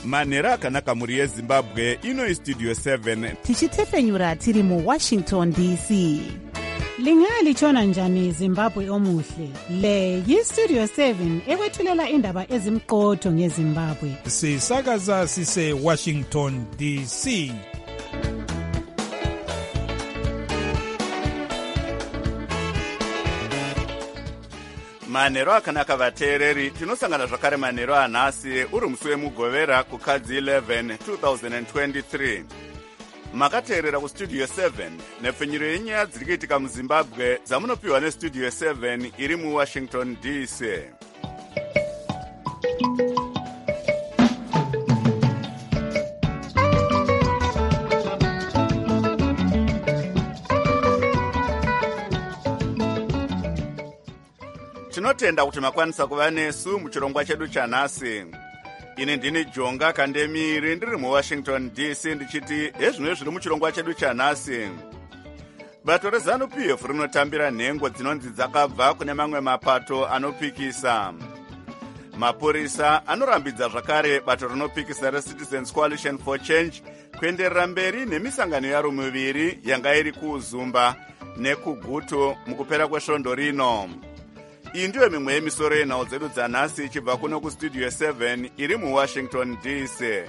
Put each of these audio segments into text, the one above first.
manhero akanaka mhuri yezimbabwe. Ino istudio 7 tichitefenyura tiri muWashington DC. Lingalitshona njani Zimbabwe omuhle? Le yistudio 7 ekwethulela indaba ezimqotho ngeZimbabwe. Sisakaza sise Washington DC. manhero akanaka vateereri. Tinosangana zvakare manhero anhasi uri musi wemugovera kukadzi 11 2023. Makateerera kustudio 7 nepfenyuro yenyaya dziri kuitika muZimbabwe dzamunopiwa nestudio 7 iri muWashington DC. Tinotenda kuti makwanisa kuva nesu muchirongwa chedu chanhasi. Ini ndini Jonga Kandemiri ndiri muWashington DC ndichiti ezvino zviri muchirongwa chedu chanhasi. Bato reZANU-PF rinotambira nhengo dzinonzi dzakabva kune mamwe mapato anopikisa. Mapurisa anorambidza zvakare bato rinopikisa reCitizens Coalition for Change kuenderera mberi nemisangano yaro miviri yanga iri kuZumba nekuGutu mukupera kwesvondo rino. Iyi ndiyo mimwe yemisoro yenhau dzedu dzanhasi ichibva kuno kustudio 7 iri muWashington DC.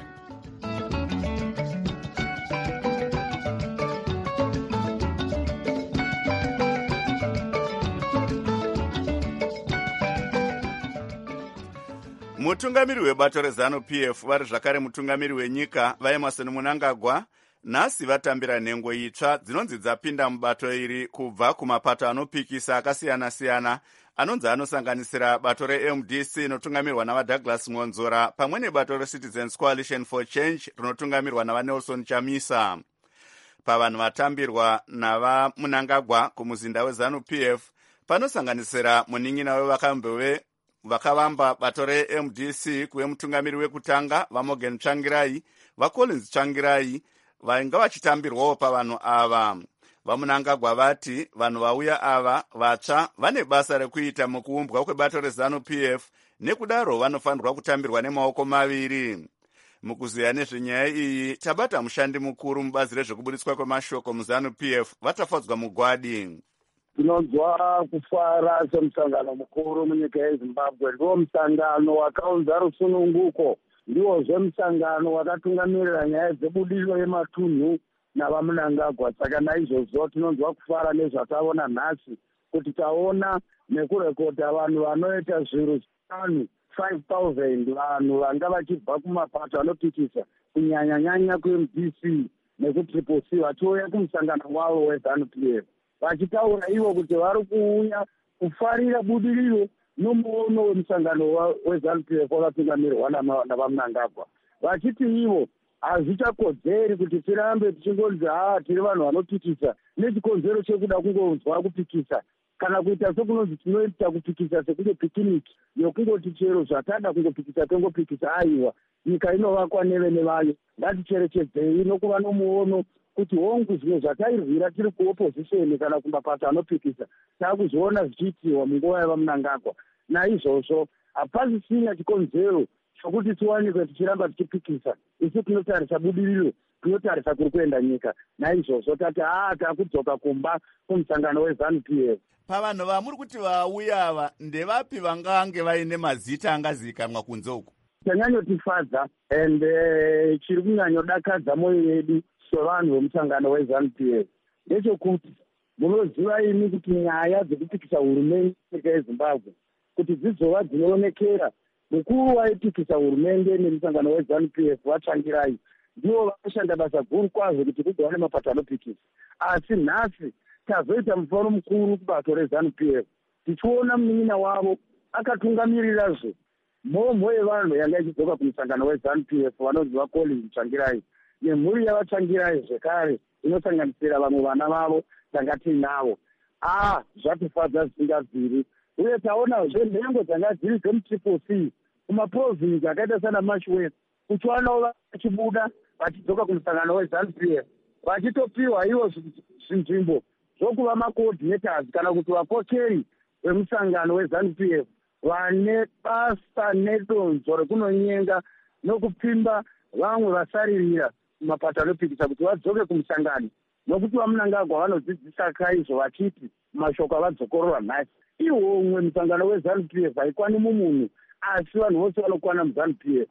Mutungamiri webato reZANU-PF vari zvakare mutungamiri wenyika vaEmmerson Mnangagwa nhasi vatambira nhengo itsva dzinonzi dzapinda mubato iri kubva kumapato anopikisa akasiyana-siyana anonzi anosanganisira bato reMDC rinotungamirwa navaDouglas Ngonzora pamwe nebato reCitizens Coalition for Change rinotungamirwa navaNelson Chamisa. Pavanhu vatambirwa navaMnangagwa kumuzinda weZANU-PF panosanganisira munin'ina vakavamba bato reMDC kuve mutungamiri wekutanga vaMorgan Tsvangirai, vaCollins Tsvangirai vainga vachitambirwawo pavanhu ava. VaMnangagwa vati vanhu vauya ava vatsva vane basa rekuita mukuumbwa kwebato reZANU-PF nekudaro vanofanirwa kutambirwa nemaoko maviri. Mukuziya nezvenyaya iyi tabata mushandi mukuru mubazi rezvekubudiswa kwemashoko muZANU-PF vatafadzwa mugwadi. Tinonzwa kufara semusangano mukuru munyika yeZimbabwe. Ndiwo musangano wakaunza rusununguko, ndiwozve musangano wakatungamirira nyaya dzebudiriro yematunhu navaMnangagwa. Saka naizvozvo tinonzwa kufara nezvataona nhasi, kuti taona nekurekodha vanhu vanoita zviru 5,000 vanhu vanga vachibva kumapato anopikisa kunyanya-nyanya kuMDC nekuTriple C vachiuya kumusangano wavo weZANU-PF, vachitaura ivo kuti vari kuuya kufarira budiriro nomuono wemusangano weZANU-PF wakatungamirwa navaMnangagwa, vachiti ivo hazvichakodzeri kuti tirambe tichingonzi tiri vanhu vanopikisa nechikonzero chekuda kungonzwa kupikisa kana kuita sekunonzi tinoita kupikisa sekunge pikiniki yokungoti chero zvatada kungopikisa tongopikisa. Aiwa, nyika inovakwa nevene vayo, ngaticherechedzei nokuva nomuono kuti hongu zvimwe zvatairwira tiri kuopozisheni kana kumapato anopikisa taakuzviona zvichiitiwa munguva yavaMnangagwa. Naizvozvo hapasisina chikonzero chokuti tiwanikwe tichiramba tichipikisa. Isu tinotarisa budiriro, tinotarisa kuri kuenda nyika. Naizvozvo tati taakudzoka kumba kumusangano weZANU-PF. Pavanhu vamuri kuti vauya ava ndevapi vangange vaine mazita angazivikanwa kunze uku? Chanyanyotifadza ende chiri kunyanyodakadza moyo yedu sevanhu vemusangano weZANU-PF ndechekuti munoziva imi kuti nyaya dzekupikisa hurumende nyika yeZimbabwe kuti dzidzova dzinoonekera, mukuru waipikisa hurumende nemusangano weZANU-PF vaTsvangirai ndivo vanoshanda basa guru kwazvo kuti kugova nemapato anopikisa. Asi nhasi tazoita mufaro mukuru kubato reZANU-PF tichiona munin'ina wavo akatungamirizve mhomho yevanhu yanga ichidzoka kumusangano weZANU-PF vanonzi vaCollins Tsvangirai nemhuri yavaTsvangirai zvekare inosanganisira vamwe vana vavo tanga tiinavo. Zvatifadza zvisingabviri, uye taonazve nhengo dzanga dziri dzemuTriple C kumaprovinsi akaita sana Marshwest kuchiwanawo vachibuda vachidzoka kumusangano weZANU-PF vachitopiwa ivo zvinzvimbo zvokuva macoordinators kana kuti vapocheri vemusangano weZANU-PF vane basa nedonzo rekunonyenga nokupfimba vamwe vasaririra mapato anopikisa kuti vadzoke kumusangano, nokuti vamunangagwa vanodzidzisa kaizvo vachiti mashoko avadzokorora nhasi. Iwo umwe musangano weZANU-PF haikwani mumunhu, asi vanhu vose vanokwana muZANU-PF.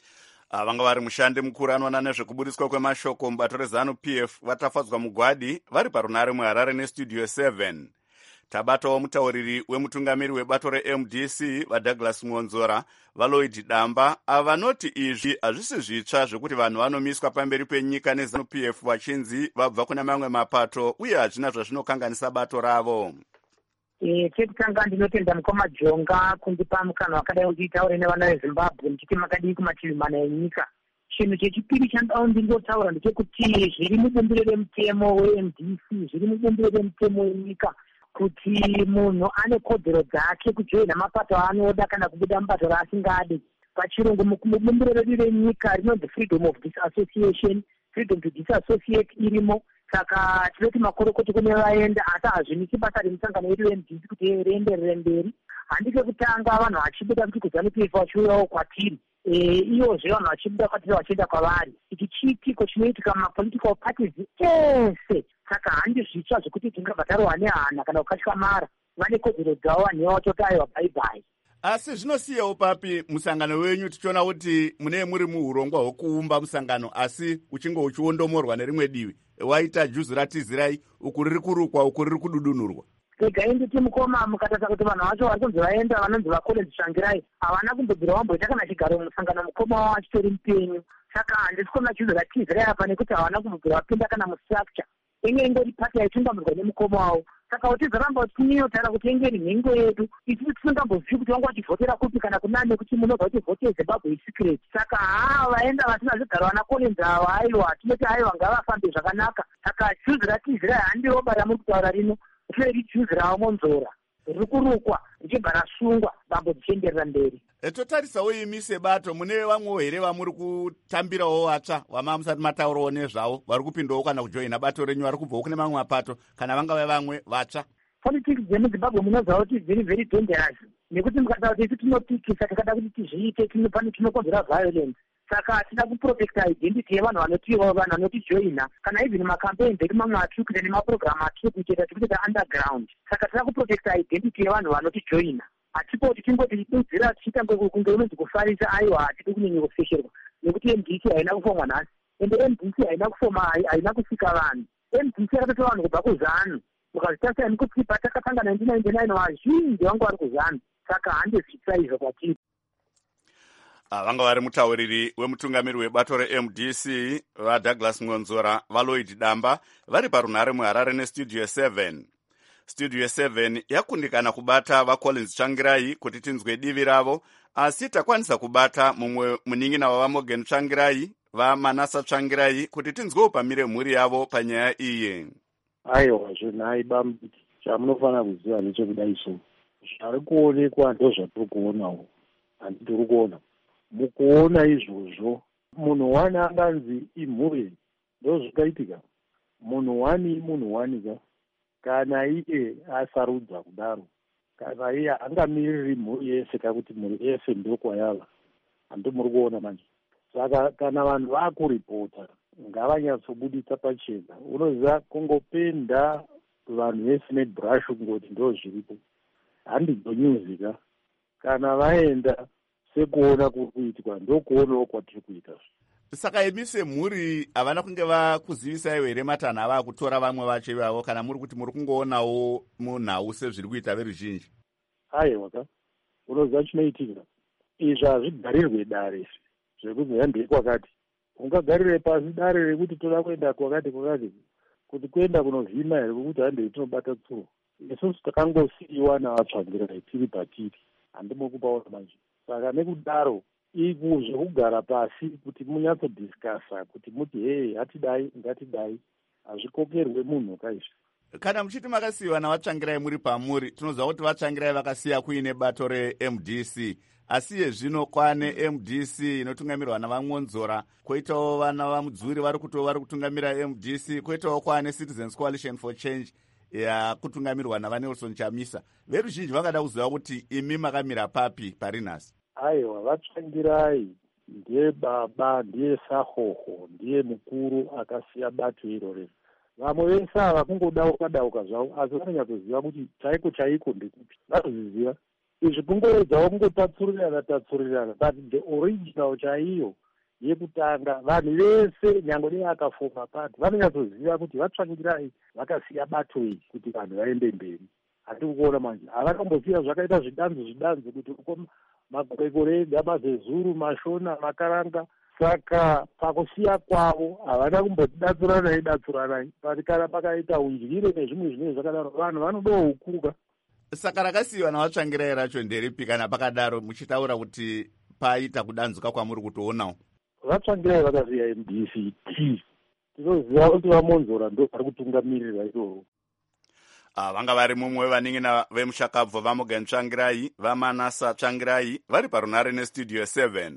Vanga vari mushandi mukuru anoona nezvekubudiswa kwemashoko mubato reZANU-PF vatafadzwa mugwadi vari parunare muHarare nestudio 7. Tabatawo mutauriri wemutungamiri webato reMDC vaDouglas Mwonzora vaLloyd Damba vanoti izvi hazvisi zvitsva zvekuti vanhu vanomiswa pamberi penyika neZANU-PF vachinzi vabva kuna mamwe mapato uye hazvina zvazvinokanganisa bato ravo. Chekutanga ndinotenda mukoma Jonga kundipa mukana wakadai uchitaura nevana veZimbabwe ndichiti makadii kumativi mana enyika. Chinhu chechipiri chandawo ndingotaura ndechekuti zviri mubumbiro remutemo weMDC, zviri mubumbiro remutemo wenyika kuti munhu ane kodzero dzake kujoina mapato anoda kana kubuda mubato raasingadi. Pachirungu mubumbiro redu renyika rinonzi freedom of disassociation, freedom to disassociate irimo. Saka tinoti makorokoti kune vaenda asi hazvinisi basa remusangano wedu weMDC kuti rienderere mberi. Handike kutanga vanhu vachibuda kuti kuZANU-PF vachiuyawo kwatiri, iyozve vanhu vachibuda kwatiri vachienda kwavari. Ichi chiitiko chinoitika mumapolitical parties ese. Saka handi zvitsva zvekuti tingabva tarohwa nehana kana kukatyamarara. Vane kodzero dzavo vanhu vatoti aiwa bye-bye. Asi zvinosiyawo papi musangano wenyu tichiona kuti mune muri muurongwa hwekuumba musangano asi uchinge uchiondomorwa nerimwe divi. Waita juzu ratizirai, uku riri kurukwa, uku riri kududunurwa. Regai nditi mukoma mukatarisa kuti vanhu vacho vari kunzi vaenda vanonzi vaCollins Tsvangirai havana kumbobvira vamboita kana chigaro mumusangano mukoma wavo achitori mupenyu. Saka handisi kuona juzu ratizirai apa nekuti havana kumbobvira vapinda kana mustructure. Inge ingori pati yaitungamidzwa nemukoma wavo. Saka utizaramba tinyotaura kuti ingeri nhengo yedu isusu tisingambozivi kuti vanga vachivhotera kupi kana kunani nekuti munobva tivhote Zimbabwe isecret. Saka vaenda vasina zvigaro vana Collins ava aiwa tinoti aiwa ngavafambe zvakanaka. Saka juzi ratizirai handiroba ramuri kutaura rino riri juzi ravo Mwonzora riri kurukwa richibva rasungwa bambo dzichienderera mberi. Totarisawo imi sebato mune vamwewo here vamuri kutambirawo vatsva vama musati mataurawo nezvavo vari kupindawo kana kujoina bato renyu vari kubvawo kune mamwe mapato kana vangave vamwe vatsva? Politics dzemuZimbabwe munoziva kuti very very dangerous nekuti mukataura kuti isu tinopikisa takada kuti tizviite tinokonzera violence. Saka tida kuprotecta identity yevanhu vanhu vanotijoina kana even macampaigns edu mamwe atiri kuita nemapurogiramu atiri kuita tikuita underground. Saka tida kuprotecta identity yevanhu vanotijoina. Hatipo kuti tingoti tidudzira tichiita kunge unonzi kufarisa aiwa hatidi kunyanyokufesherwa nekuti MDC haina kufomwa nhasi ende MDC haina kufoma haina kusika vanhu. MDC yakatotora vanhu kubva kuZANU mukazvitarisa nekuti patakatanga 1999 vazhinji vangu vari kuZANU. Saka handi zvitsva izvo kwatiri. Vanga vari mutauriri wemutungamiri webato reMDC vaDouglas Mwonzora vaLloyd Damba vari parunare muHarare nestudio 7. Studio 7 yakundikana kubata vaCollins Tsvangirai kuti tinzwe divi ravo, asi takwanisa kubata mumwe munin'ina wavaMorgan Tsvangirai vaManasa Tsvangirai kuti tinzwewo pamire mhuri yavo panyaya iyi. Aiwa zvenhai bambiti chamunofanira kuziva nechekudai so zviri kuonekwa ndozvatiri kuonawo handitiri kuona. Mukuona izvozvo munhu wani anganzi imhuri ndozvikaitika. Munhu wani ka kana iye asarudza kudaro kana iye angamiriri mhuri yese kakuti mhuri yese ndokwayava handimuri kuona manje. Saka kana vanhu vakuripota ngavanyatsobudisa pachena. Unoziva kungopenda vanhu vese nebrush kungoti ndo zviripo handidzonyuzika. Kana vaenda sekuona kuri kuitwa ndokuonawo kwatiri kuita. Saka imi semhuri havana kunge vakuzivisaiwo here matanha ava kutora vamwe vacho ivavo kana muri kuti muri kungoonawo munhau sezviri kuita veruzhinji? Aiwa ka unoziva chinoitika izvi hazvigarirwe dare zvekuti handei kwakati ungagarire pasi dare rekuti toda kuenda kwakati kuti kuenda kunovhima here kwekuti handei tinobata tsuro. Isusu takangosiyiwa navatsvangirai tiri patiri handimokupaona manje. Saka nekudaro zvekugara pasi kuti munyatsodhiskasa kuti muti hei hatidai ngatidai hazvikokerwe munhu kaizvi. Kana muchiti makasiyiwa navatsvangirai muri pamuri, tinoziva kuti vatsvangirai vakasiya kuine bato reMDC, asi yezvino kwane MDC inotungamirwa navaMwonzora, koitawo vana vaMudzuri vari kutungamira MDC, koitawo kwane Citizens Coalition for Change yakutungamirwa navaNelson Chamisa. Veruzhinji vangada kuziva kuti imi makamira papi pari nhasi? Aiwa vatsvangirai ndiye baba, ndiye sahoho, ndiye mukuru akasiya bato irorero. Vamwe vese ava kungodauka zvavo, asi vanonyatsoziva kuti chaiko ndekupi, vanozviziva. Izvi kungoedzawo kungotatsurirana, but the original chaiyo yekutanga, vanhu vese nyange neakafoma pato vanonyatsoziva kuti vatsvangirai vakasiya bato iyi kuti vanhu vaende mberi. Hatiri kuona manje havanombosiya zvakaita zvidanzi kuti makore ega, mazezuru, mashona, makaranga. Saka pakusiya kwavo havana kumbotidatsuranai pati kana pakaita udyire nezvimwe zvinenge zvakadaro vanhu vanodohukuka. Saka rakasiyiwa navatsvangirai racho nderipi kana pakadaro muchitaura kuti paita kudanzuka kwamuri kutoonawo? Vatsvangirai vakasiya MDCT, tinoziva kuti vamonzora ndo vari kutungamirira itoro. Vanga vari mumwe wevaning'ina vemushakabvu vaMorgan Tsvangirai, vaManasa Tsvangirai vari parunare nestudio 7.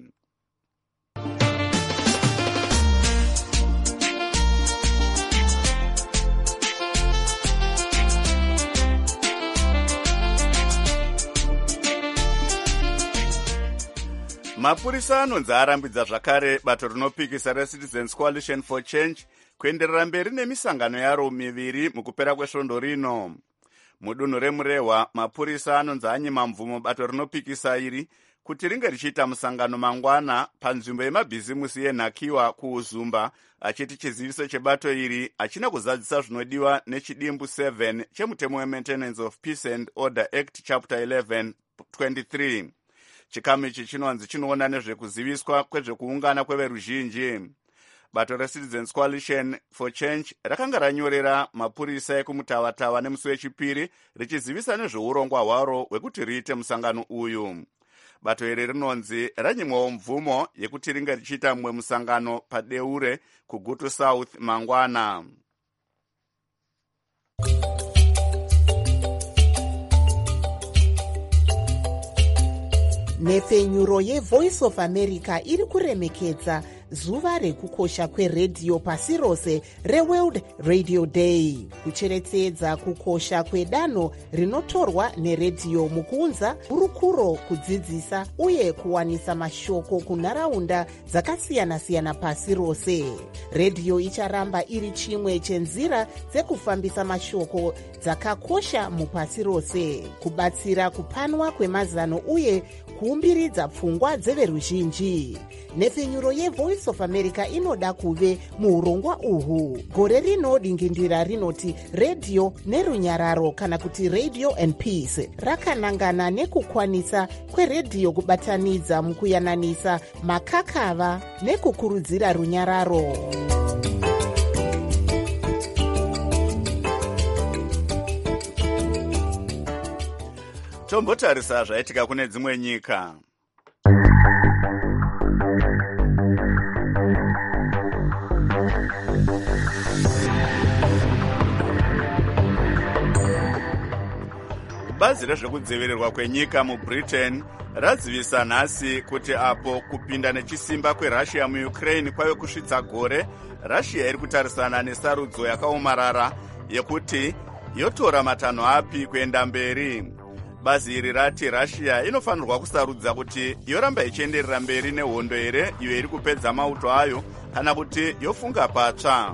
Mapurisa anonzi arambidza zvakare bato rinopikisa reCitizens Coalition for Change kuenderera mberi nemisangano yaro miviri mukupera kwesvondo rino. Mudunhu reMurehwa, mapurisa anonzi anyima mvumo bato rinopikisa iri kuti ringe richiita musangano mangwana panzvimbo yemabhizimusi yenhakiwa kuUzumba, achiti chiziviso chebato iri hachina kuzadzisa zvinodiwa nechidimbu 7 chemutemo weMaintenance of Peace and Order Act Chapter 11 23. Chikamu ichi chinonzi chinoona nezvekuziviswa kwezvekuungana kweveruzhinji. Bato reCitizens Coalition for Change rakanga ranyorera mapurisa ekumutavatava nemusi wechipiri richizivisa nezveurongwa hwaro hwekuti riite musangano uyu. Bato iri rinonzi ranyimwawo mvumo yekuti ringe richiita mumwe musangano paDeure kuGutu South mangwana. Nhefenyuro yeVoice of America iri kuremekedza zuva rekukosha kweredhiyo pasi rose reWorld Radio Day, kucherechedza kukosha kwedanho rinotorwa neredhiyo mukuunza hurukuro, kudzidzisa uye kuwanisa mashoko kunharaunda dzakasiyana-siyana pasi rose. Redhiyo icharamba iri chimwe chenzira dzekufambisa mashoko dzakakosha mupasi rose, kubatsira kupanwa kwemazano uye kuumbiridza pfungwa dzeveruzhinji. Nhefenyuro yeVoice of America inoda kuve muurongwa uhu. Gore rino dingindira rinoti Radio nerunyararo kana kuti Radio and Peace rakanangana nekukwanisa kweredhiyo kubatanidza mukuyananisa makakava nekukurudzira runyararo. Tombotarisa zvaitika kune dzimwe nyika. Bazi rezvekudzivirirwa kwenyika muBritain radzivisa nhasi kuti apo kupinda nechisimba kweRussia muUkraine kwave kusvitsa gore, Russia iri kutarisana nesarudzo yakaomarara yekuti yotora matanho api kuenda mberi. Bazi iri rati Russia inofanirwa kusarudza kuti yoramba ichienderera mberi nehondo here iyo iri kupedza mauto ayo kana kuti yofunga patsva.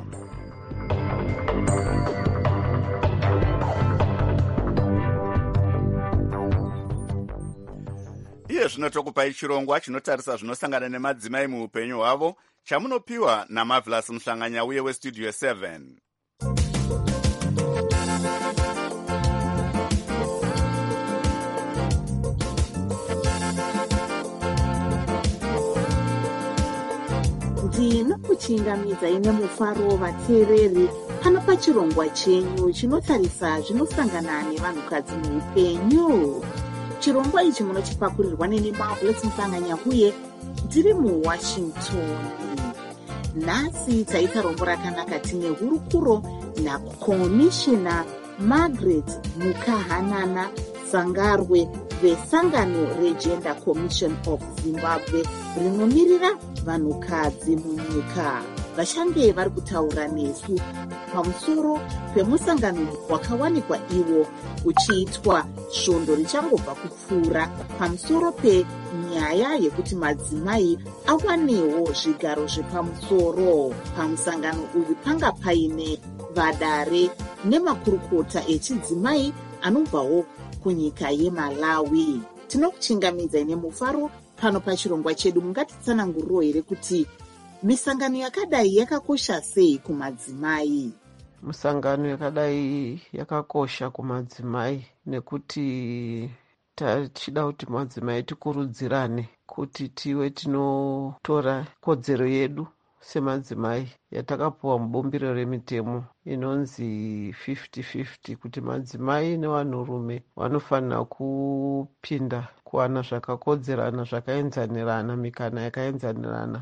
Iye zvino tokupai chirongwa chinotarisa zvinosangana nemadzimai muupenyu hwavo, chamunopiwa naMarvelous Muhlanganya uye weStudio 7. ndinokuchingamidza ine mufaro vateereri pano pachirongwa chenyu chinotarisa zvinosangana nevanhukadzi muupenyu. Chirongwa ichi munochipakurirwa neni Marvelous Muhlanganya uye ndiri muWashington. Nhasi taita rombo rakanaka tine hurukuro nakomishina Margaret Mukahanana Sangarwe vesangano reGender Commission of Zimbabwe rinomirira vanhukadzi munyika. Vachange vari kutaura nesu pamusoro pemusangano wakawanikwa iwo uchiitwa svondo richangobva kupfuura pamusoro penyaya panyaya yekuti madzimai awanewo zvigaro zvepamusoro. Pamusangano uyu panga paine vadare nemakurukota echidzimai anobvawo kunyika yeMalawi. Tinokuchingamidzai nemufaro pano pachirongwa chedu. Mungatitsananguriro here kuti misangano yakadai yakakosha sei kumadzimai? Misangano yakadai yakakosha kumadzimai nekuti tachida kuti madzimai tikurudzirane kuti tive tinotora kodzero yedu semadzimai yatakapuwa mubumbiro remitemo inonzi 50-50, kuti madzimai nevanhurume vanofanira kupinda kuwana zvakakodzerana, zvakaenzanirana, mikana yakaenzanirana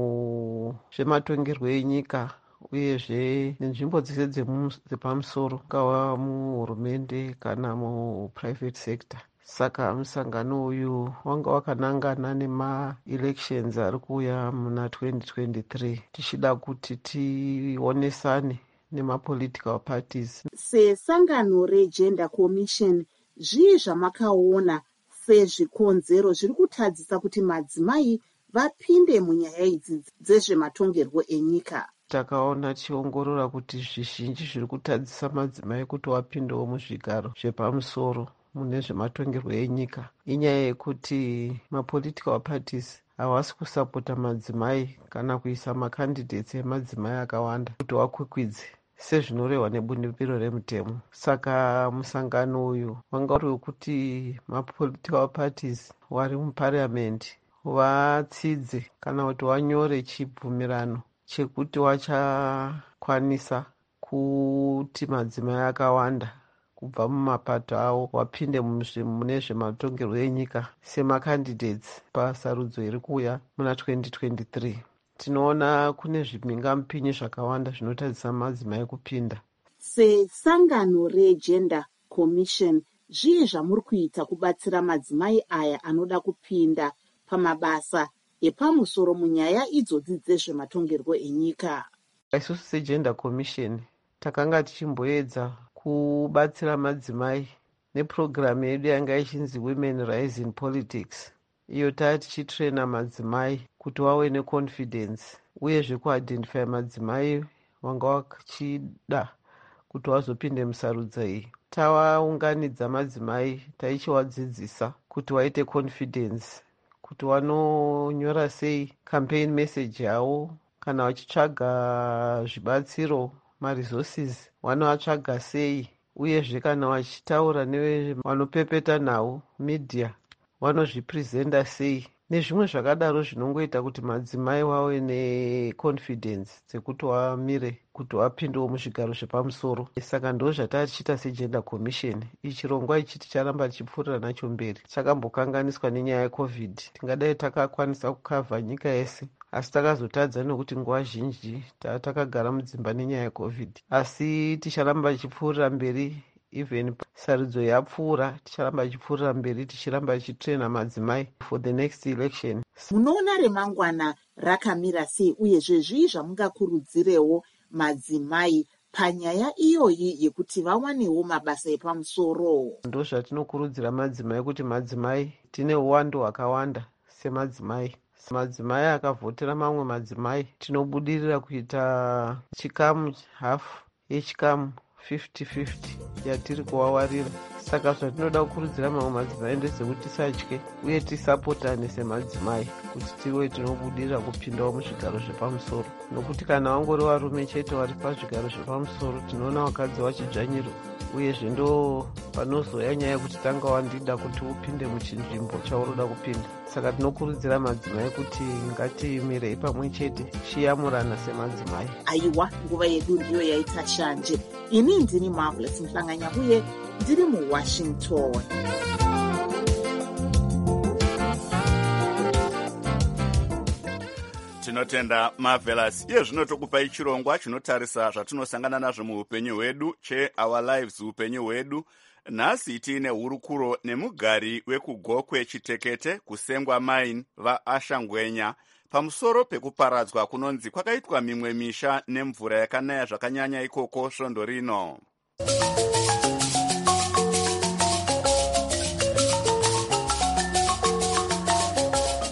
muzvematongerwo enyika uyezve nenzvimbo dzese dzepamusoro, kava muhurumende kana muprivate sector. Saka musangano uyu wanga wakanangana nema-elections ari kuuya muna 2023 tichida kuti tionesane nema-political parties. Sesangano reGender Commission, zvii zvamakaona sezvikonzero zviri kutadzisa kuti madzimai vapinde munyaya idzi dzezvematongerwo enyika? Takaona tichiongorora kuti zvizhinji zviri kutadzisa madzimai kuti wapindewo muzvigaro zvepamusoro mune zvematongerwo enyika inyaya yekuti mapolitical parties havasi kusapota madzimai kana kuisa makandidates emadzimai akawanda kuti wakwikwidze sezvinorehwa nebumbiro remutemo. Saka musangano uyu wanga uri wekuti mapolitical parties wari muparliament vatsidze kana kuti wanyore chibvumirano chekuti wachakwanisa kuti madzimai akawanda kubva mumapato avo wapinde mune zvematongerwo enyika semakandidates pasarudzo iri kuuya muna 2023. Tinoona kune zvimhingamupinyi zvakawanda zvinotadzisa madzimai kupinda. Sesangano reGender Commission, zvii zvamuri kuita kubatsira madzimai aya anoda kupinda pamabasa epamusoro munyaya idzodzi dzezvematongerwo enyika? Isusu seGender Commission takanga tichimboedza kubatsira madzimai nepurogiramu yedu yanga ichinzi Women Rise in Politics. Iyo taa tichitrena madzimai kuti wave neconfidence uyezve kuidentify madzimai wanga wachida kuti wazopinde musarudzo iyi. Tawaunganidza madzimai taichiwadzidzisa kuti waite confidence, kuti wanonyora sei campaign message yavo, kana wachitsvaga zvibatsiro maresources wanoatsvaga sei, uyezve kana wachitaura nevanopepeta navo media vanozvipresenta sei, nezvimwe zvakadaro zvinongoita kuti madzimai wave neconfidence dzekuti wamire kuti wapindewo muzvigaro zvepamusoro. Saka ndo zvataa tichiita seGender Commission. Chirongwa ichi ticharamba tichipfuurira nacho mberi. Chakambokanganiswa nenyaya yeCovid. Tingadai takakwanisa kukavha nyika yese, asi takazotadza nekuti nguva zhinji takagara mudzimba nenyaya yeCovid. Asi ticharamba tichipfuurira mberi, even sarudzo yapfuura ticharamba tichipfuurira mberi, tichiramba tichitrena madzimai for the next election. Munoona remangwana rakamira sei, uyezve zvii zvamungakurudzirewo madzimai panyaya iyoyi yekuti vawanewo mabasa epamusoro? Ndo zvatinokurudzira madzimai, kuti madzimai tine uwandu hwakawanda semadzimai. Madzimai akavhotera mamwe madzimai tinobudirira kuita chikamu hafu yechikamu 50-50 yatiri kuwawarira. Saka zvatinoda kukurudzira mamwe madzimai ndezvekuti tisatye uye tisapotane semadzimai kuti tive tinobudirira kupindawo muzvigaro zvepamusoro, nokuti kana wangori varume chete vari pazvigaro zvepamusoro tinoona vakadzi vachidzvanyirwa, uyezve ndo panozoya nyaya yekuti tanga wandida kuti upinde muchinzvimbo chauroda kupinda. Saka tinokurudzira madzimai kuti ngatimirei pamwe chete chiyamurana semadzimai. Aiwa, nguva yedu ndiyo yaita shanje. Ini ndini Marvelous Mhlanganya uye ndiri muWashington. Tinotenda Marvelous. Iye zvino tokupai chirongwa chinotarisa zvatinosangana nazvo muupenyu hwedu, Our Lives upenyu hwedu. Nhasi tiine hurukuro nemugari wekugokwe Chitekete kusengwa Mine vaAshangwenya pamusoro pekuparadzwa kunonzi kwakaitwa mimwe misha nemvura yakanaya zvakanyanya ikoko svondo rino.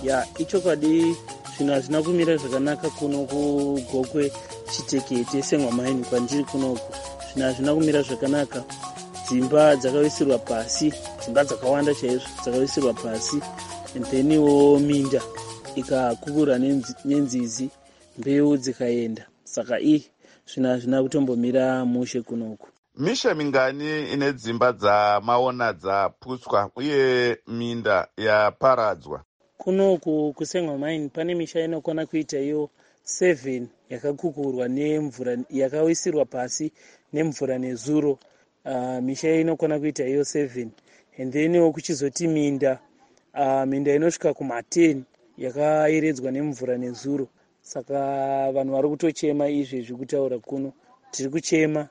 ichokwadi zvinhu hazvina kumira zvakanaka kuno kugokwe Chitekete Sengwamaini kwandiri kunoku. Zvinhu hazvina kumira zvakanaka. Dzimba dzakawisirwa pasi, dzimba dzakawanda chaizvo dzakawisirwa pasi, and theniwo minda ikakukura nenzizi, mbeu dzikaenda. Saka zvinhu hazvina kutombomira mushe kunoku. Misha mingani ine dzimba dzamaona dzaputswa uye minda yaparadzwa? Kunoku kuSengwamaini pane misha inokwana kuita iyo 7 yakakukurwa nemvura, yakawisirwa pasi nemvura nezuro. Misha inokwana kuita iyo 7, and then kuchizoti minda inosvika kuma10 yakaeredzwa nemvura nezuro. Saka vanhu vari kutochema izvezvi kutaura kuno. Tiri kuchema,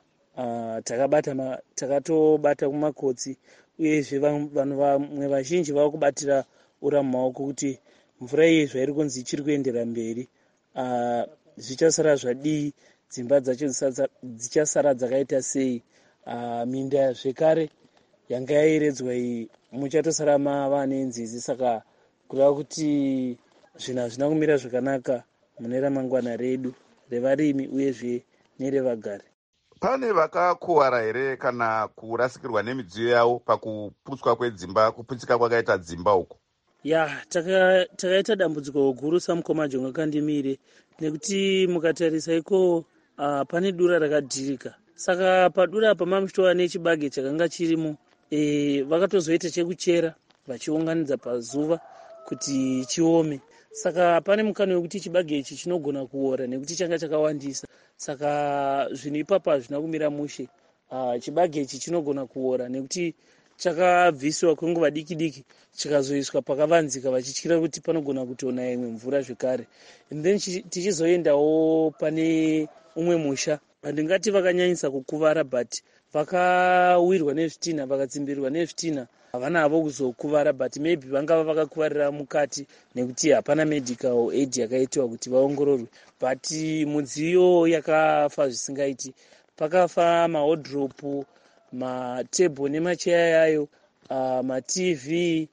takatobata kumakotsi, uyezve vanhu vamwe vazhinji vava kubatira ura mumaoko kuti mvura iyi zvairi kunzi ichiri kuendera mberi. Zvichasara zvadii, dzimba dzacho dzichasara dzakaita sei. Minda zvekare yanga yaeredzwa iyi muchatosara mava nenzizi. Saka kureva kuti zvinhu hazvina kumira zvakanaka mune ramangwana redu revarimi uyezve nerevagari. Pane vakakuwara here kana kurasikirwa nemidziyo yavo pakuputswa kwedzimba, kuputsika kwakaita dzimba uku? Takaita dambudziko guru saMukoma Jonga Kandimire, nekuti mukatarisa iko pane dura rakadhirika. Saka padura apa mamuchitova nechibage chakanga chirimo. Vakatozoita chekuchera vachiunganidza pazuva kuti chiome. Saka pane mukana wekuti chibage ichi chinogona kuora nekuti changa chakawandisa. Saka zvinhu ipapo hazvina kumira mushe. Chibage ichi chinogona kuora nekuti chakabviswa kwenguva diki diki chikazoiswa pakavanzika vachityira kuti panogona kutona imwe mvura zvekare. And then tichizoendawo pane umwe musha, handingati vakanyanyisa kukuvara, but vakawirwa nezvitinha, vakatsimbirwa nezvitinha. Havana havo kuzokuvara, but maybe vangava vakakuvarira mukati nekuti hapana medical aid yakaitiwa kuti vaongororwe. But mudziyo yakafa zvisingaiti. Pakafa mahodhropu, matebho nemacheya yayo, matv,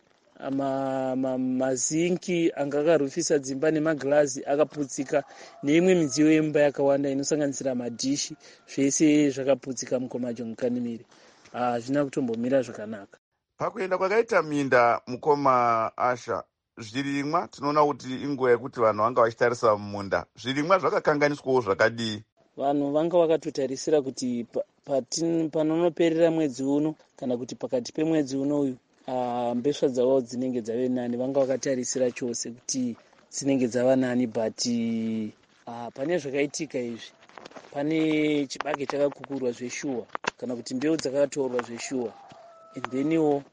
mazinki anga akarufisa dzimba nemagirazi akaputsika, neimwe midziyo yemba yakawanda inosanganisira madhishi, zvese zvakaputsika. Mukoma Jonga Kandimire, hazvina kutombomira zvakanaka. Pakuenda kwakaita minda, Mukoma Asha, zvirimwa tinoona kuti inguva yekuti vanhu vanga vachitarisa mumunda. Zvirimwa zvakakanganiswawo zvakadii? Vanhu vanga vakatotarisira kuti panonoperera mwedzi uno kana kuti pakati pemwedzi uno uyu mbeswa dzavo dzinenge dzave nani. Vanga vakatarisira chose kuti dzinenge dzava nani, but pane zvakaitika izvi. Pane chibage chakakukurwa zveshuwa kana kuti mbeu dzakatorwa zveshuwa, and theniwo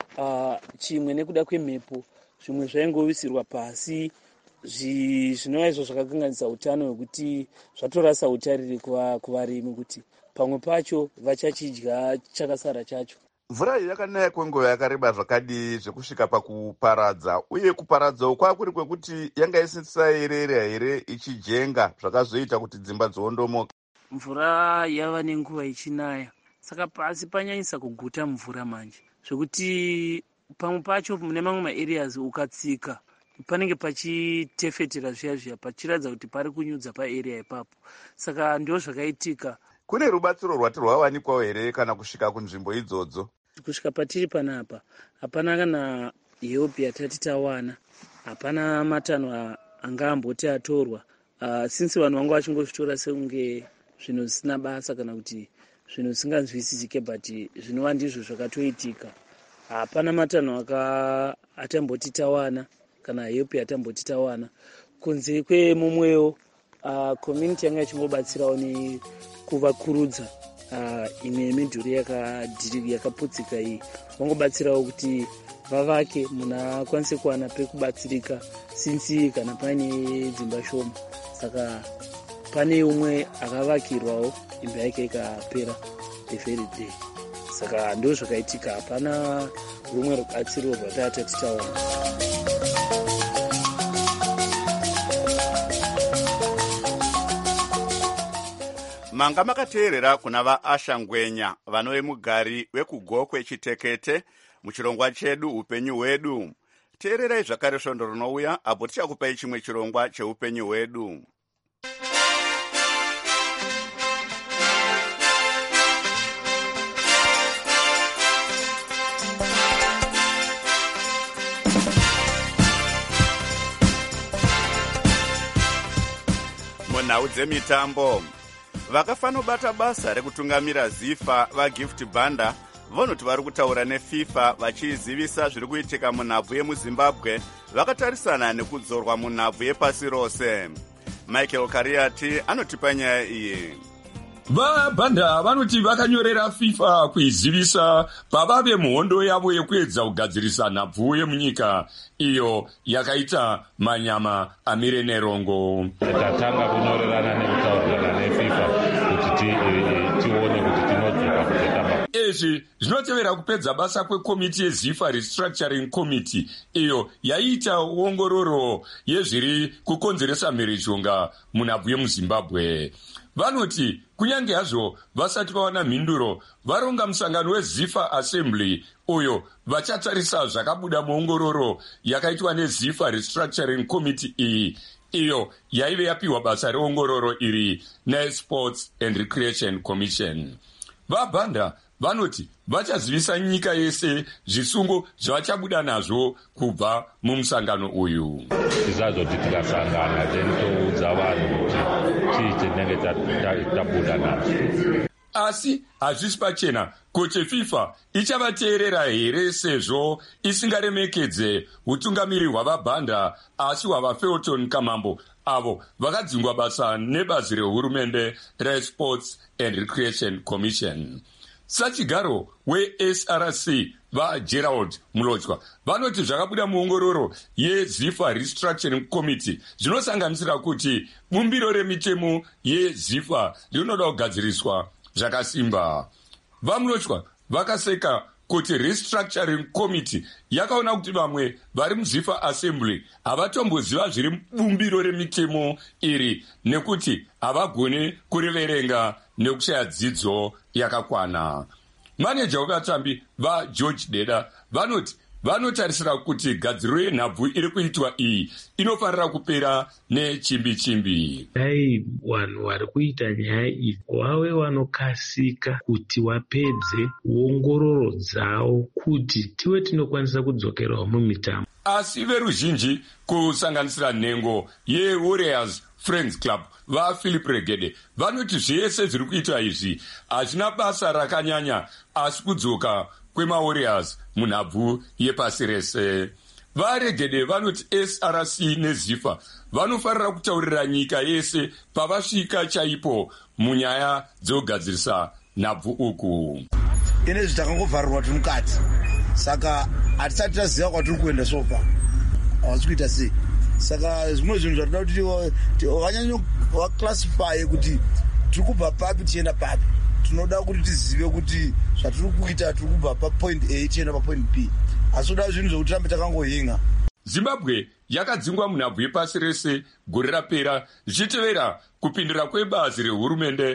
chimwe nekuda kwemhepo zvimwe zvaingowisirwa pasi. Zvinova izvo zvakakanganisa utano hwekuti zvatorasa utariri kuvarimi kuti pamwe pacho vachachidya chakasara chacho. Mvura iyi yakanaya kwenguva yakareba zvakadii zvekusvika pakuparadza, uye kuparadzawo kwakuri kwekuti yanga isisayerera here ichijenga zvakazoita kuti dzimba dziondomoka? Mvura yava nenguva ichinaya, saka pasi panyanyisa kuguta mvura manje, zvekuti pamwe pacho mune mamwe maareas ukatsika panenge pachitefetera zviya pachiratidza kuti pari kunyudza paarea ipapo. Saka ndio zvakaitika. Kune rubatsiro rwati rwawanikwawo here kana kusvika kunzvimbo idzodzo? Kusvika patiri panapa hapana kana help yatati tawana, hapana matanho anga amboti atorwa. Since vanhu vanga vachingozvitora sekunge zvinhu zvisina basa kana kuti zvinhu zvisinganzwisisike, but zvinova ndizvo zvakatoitika. Hapana matanho atamboti tawana kana help yatamboti tawana, kunze kwemumwewo community yanga ichingobatsirawo nekuvakurudza imwe yemidhuri yakaputsika iyi. Vangobatsirawo kuti vavake munhu akwanise kuwana pekubatsirika since kana paine dzimba shoma. Saka pane umwe akavakirwawo imba yake ikapera the very day. Saka ndo zvakaitika, hapana rumwe rubatsiro rwatatati tawana. Manga makateerera kuna vaAsha Ngwenya, vano vemugari wekugokwe Chitekete, muchirongwa chedu upenyu hwedu. teererai zvakare svondo rinouya apo tichakupai chimwe chirongwa cheupenyu hwedu. Munhau dzemitambo, vakafanobata basa rekutungamira zifa vagift banda vanoti vari kutaura nefifa vachizivisa zviri kuitika munhabvu yemuzimbabwe vakatarisana nekudzorwa munhabvu yepasi rose. Michael Kariati anotipa nyaya iyi. VaBhanda vanoti vakanyorera FIFA kuizivisa pavave muhondo yavo yekuedza kugadzirisa nhabvu yemunyika iyo yakaita manyama amire nerongo. Tatanga kunyorerana nekutaurirana neFIFA kuti tione kuti tinodzoka kuzotamba. Izvi zvinotevera kupedza basa kwekomiti yeZIFA Restructuring Committee iyo yaiita ongororo yezviri kukonzeresa mhirizhonga munhabvu yemuZimbabwe. Vanoti kunyange hazvo vasati vawana mhinduro, varonga musangano weZIFA Assembly uyo vachatarisa zvakabuda muongororo yakaitwa neZIFA Restructuring Committee iyi iyo yaive yapiwa basa reongororo iri neSports and Recreation Commission. VaBhanda vanoti vachazivisa nyika yese zvisungo zvavachabuda nazvo kubva mumusangano uyu. Tizazoti tikasangana tenitoudza vanhu kuti chii chinenge tabuda nazvo. Asi hazvisi pachena kuti FIFA ichavateerera here sezvo isingaremekedze utungamiri hwavaBhanda asi hwavaFelton Kamambo avo vakadzingwa basa nebazi rehurumende reSports and Recreation Commission. Sachigaro weSRC vaGerald Mulochwa vanoti zvakabuda muongororo yeZIFA Restructuring Committee zvinosanganisira kuti bumbiro remitemo yeZIFA rinoda kugadziriswa zvakasimba. VaMulochwa vakaseka kuti Restructuring Committee yakaona kuti vamwe vari muZIFA Assembly havatomboziva zviri bumbiro remitemo iri nekuti havagone kuriverenga nekushaya dzidzo yakakwana. Maneja wevatambi vaGeorge Deda vanoti vanotarisira kuti gadziro yenhabvu iri kuitwa iyi inofanira kupera nechimbi-chimbi. Dai vanhu vari kuita nyaya idzi vave vanokasika kuti vapedze uongororo dzavo kuti tive tinokwanisa kudzokerawo mumitambo. Asi veruzhinji kusanganisira nhengo yeWarriors Friends Club vaPhilip Regede vanoti zvese zviri kuita izvi hazvina basa rakanyanya asi kudzoka kwemaWarriors munhabvu yepasi rese. VaRegede vanoti SRC neZIFA vanofanira kutaurira nyika yese pavasvika chaipo munyaya dzokugadzirisa nhabvu uku. Ine zvitakangobvarirwa tiri mukati saka hatisati taziva kwatiri kuenda sopa havasi kuita sei. Saka zvimwe zvinhu zvatoda kuti vanyanya vaclassify kuti tiri kubva papi tichienda papi. Tinoda kuti tizive kuti zvatiri kuita tiri kubva papoint A tichienda papoint B. Asi toda zvinhu zvokuti tirambe takangohinga. Zimbabwe yakadzingwa munhabvu yepasi rese gore rapera zvichitevera kupindira kwebazi rehurumende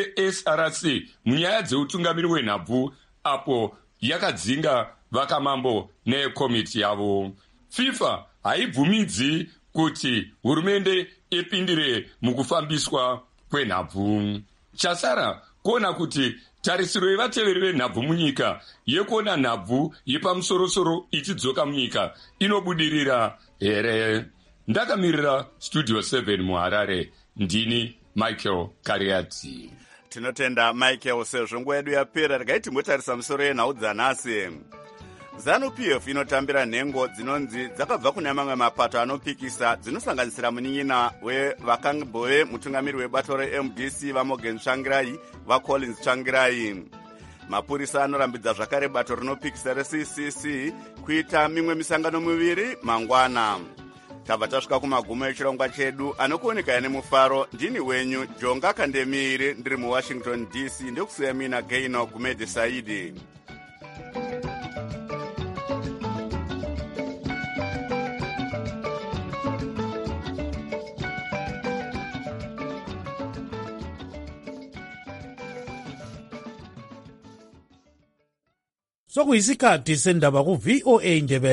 reSRC munyaya dzeutungamiri hwenhabvu apo yakadzinga vakamambo nekomiti yavo. FIFA haibvumidzi kuti hurumende ipindire mukufambiswa kwenhabvu. Chasara kuona kuti tarisiro yevateveri venhabvu munyika yekuona nhabvu yepamusorosoro ichidzoka munyika inobudirira here. Ndakamirira Studio 7 muHarare, ndini Michael Kariati. Tinotenda Michael sezvo nguva yedu yapera regai timbotarisa musoro yenhau dzanhasi. ZANU-PF inotambira nhengo dzinonzi dzakabva kune mamwe mapato anopikisa dzinosanganisira munin'ina wevakambove mutungamiri webato reMDC vaMorgan Tsvangirai vaCollins Tsvangirai. Mapurisa anorambidza zvakare bato rinopikisa reCCC kuita mimwe misangano miviri mangwana. Tabva tasvika kumagumo echirongwa chedu anokuoneka nemufaro. Ndini wenyu Jonga Kandemiri ndiri muWashington DC ndikusiya mina Gaino Gumede Saidi. Sokuyisikhathi sendaba ku VOA Ndebele.